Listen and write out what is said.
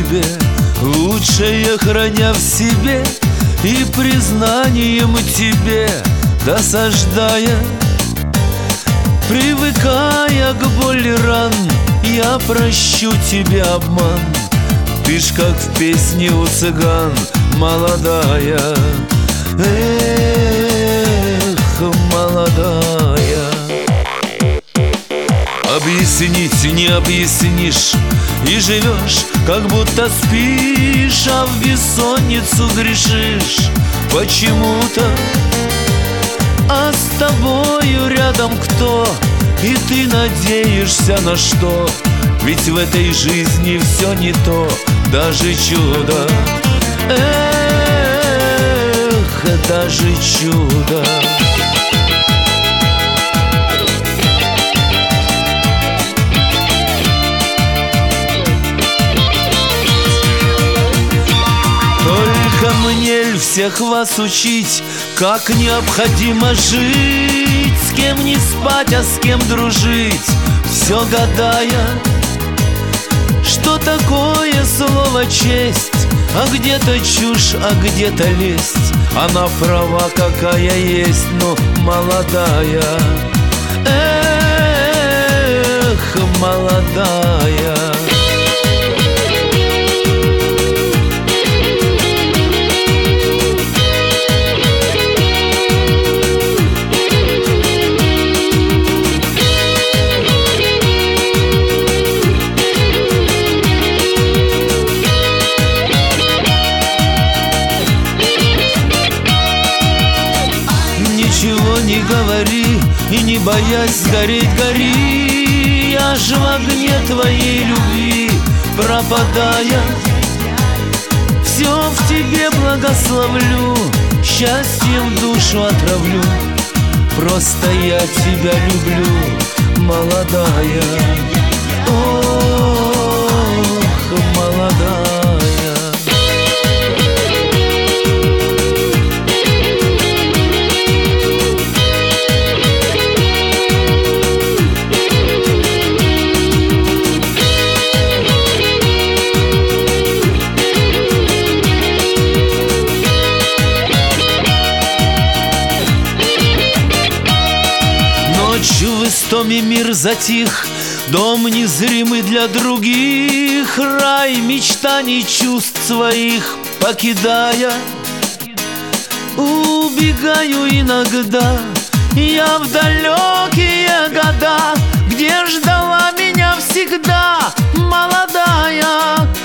тебе, лучшее храня в себе и признанием тебе досаждая. Привыкая к боли ран, я прощу тебе обман. Ты ж как в песне у цыган, молодая. Эх, молодая. Объяснить не объяснишь, и живешь, как будто спишь, а в бессонницу грешишь почему-то. А с тобою рядом кто? И ты надеешься на что? Ведь в этой жизни все не то, даже чудо. Эх, даже чудо. Только мне ль всех вас учить, как необходимо жить, с кем не спать, а с кем дружить, все гадая, что такое слово честь, а где-то чушь, а где-то лесть. Она права, какая есть, но молодая. Эх, молодая. Ничего не говори и не боясь сгореть гори. Я ж в огне твоей любви пропадая, все в тебе благословлю, счастьем душу отравлю. Просто я тебя люблю, молодая. Ох, молодая. Ночью в истоме мир затих, дом незримый для других, рай мечтаний чувств своих покидая. Убегаю иногда я в далекие года, где ждала меня всегда молодая.